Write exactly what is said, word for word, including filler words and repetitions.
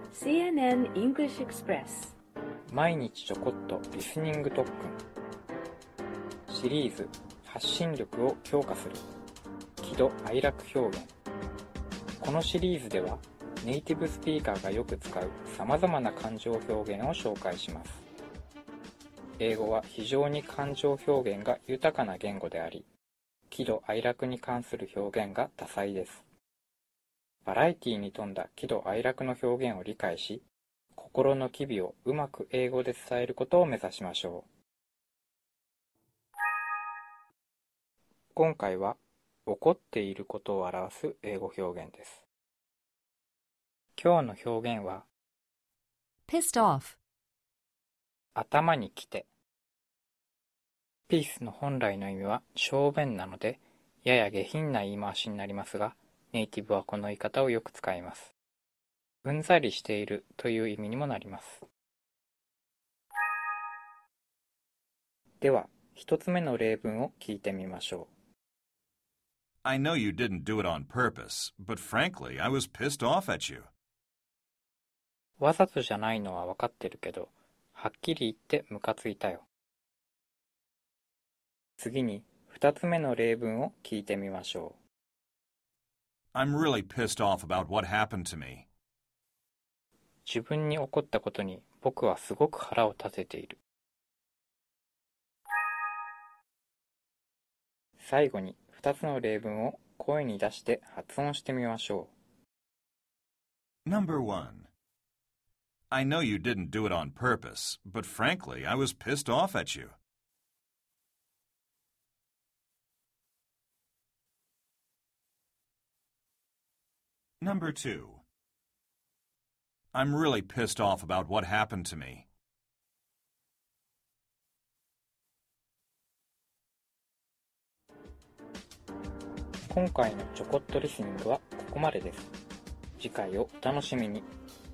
シーエヌエヌ English Express 毎日ちょこっとリスニング特訓シリーズ発信力を強化する喜怒哀楽表現。このシリーズではネイティブスピーカーがよく使うさまざまな感情表現を紹介します。英語は非常に感情表現が豊かな言語であり、喜怒哀楽に関する表現が多彩です。バラエティに富んだ喜怒哀楽の表現を理解し、心の機微をうまく英語で伝えることを目指しましょう。今回は怒っていることを表す英語表現です。今日の表現は pissed off 頭にきて。ピースの本来の意味は小便なので、やや下品な言い回しになりますが、ネイティブはこの言い方をよく使います。うんざりしているという意味にもなります。では、一つ目の例文を聞いてみましょう。 I know you didn't do it on purpose, but frankly, I was pissed off at you. わざとじゃないのはわかってるけど、はっきり言ってムカついたよ。次に、二つ目の例文を聞いてみましょう。 I'm really pissed off about what happened to me. 自分に起こったことに僕はすごく腹を立てている。最後に二つの例文を声に出して発音してみましょう。Number one. I know you didn't do it on purpose, but frankly, I was pissed off at you. Number two. I'm really pissed off about what happened to me. 今回のちょこっとリスニングはここまでです。次回をお楽しみに。